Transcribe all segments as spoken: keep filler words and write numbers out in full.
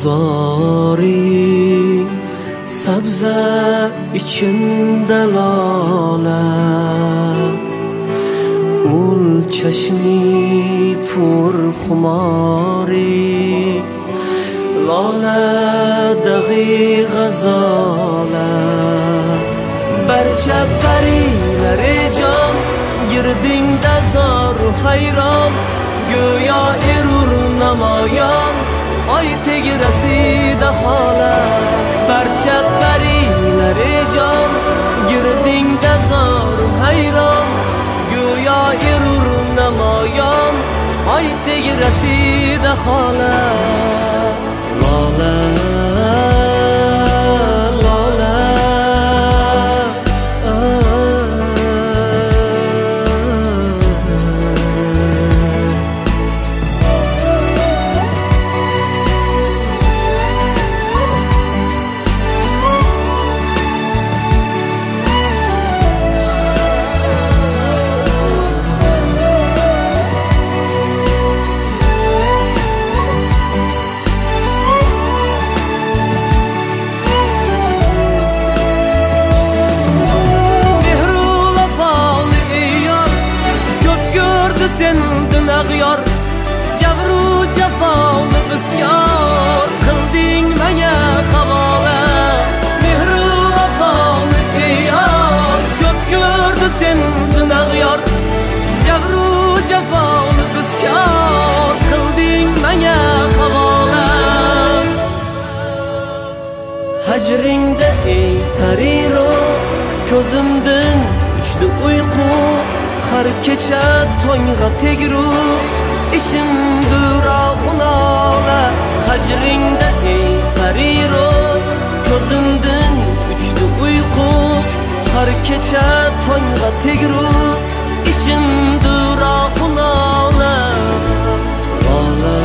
gulzori sabza içinde lale ul çeşmi pur khumari lale daghi gazale barcha parilar jon girding dazor hayron go'yo erur namoyon oy tegrasida xola barcha parilar jon girding dazor hayron go'yo erur namoyon oy tegrasida xola lola sendin ag'yor javru jafoni bisyor qilding menga havola mehru vafoni yor ko'p ko'rdi sendin ag'yor javru jafoni bisyor qilding menga havola hajringda ey pariro ko'zimdan uchdi uyqu har kecha tongga tegru ishimdir oxunola hajringda ey pariro ko'zimdan uchdi uyqu har kecha tongga tegru ishimdir oxunola lola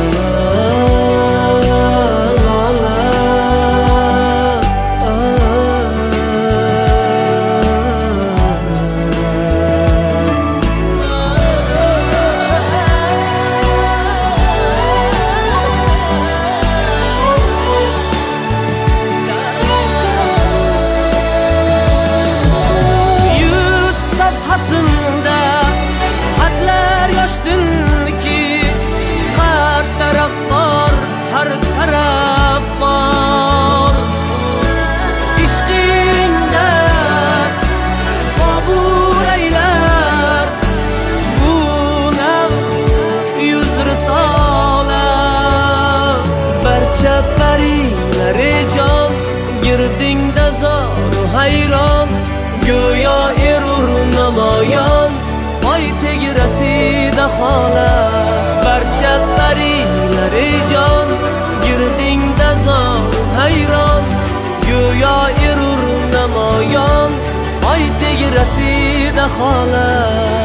parilar jon girding dazor hayron go'yo erur namoyon oy tegrasida xola barcha parilar jon girding dazor hayron go'yo erur namoyon oy tegrasida xola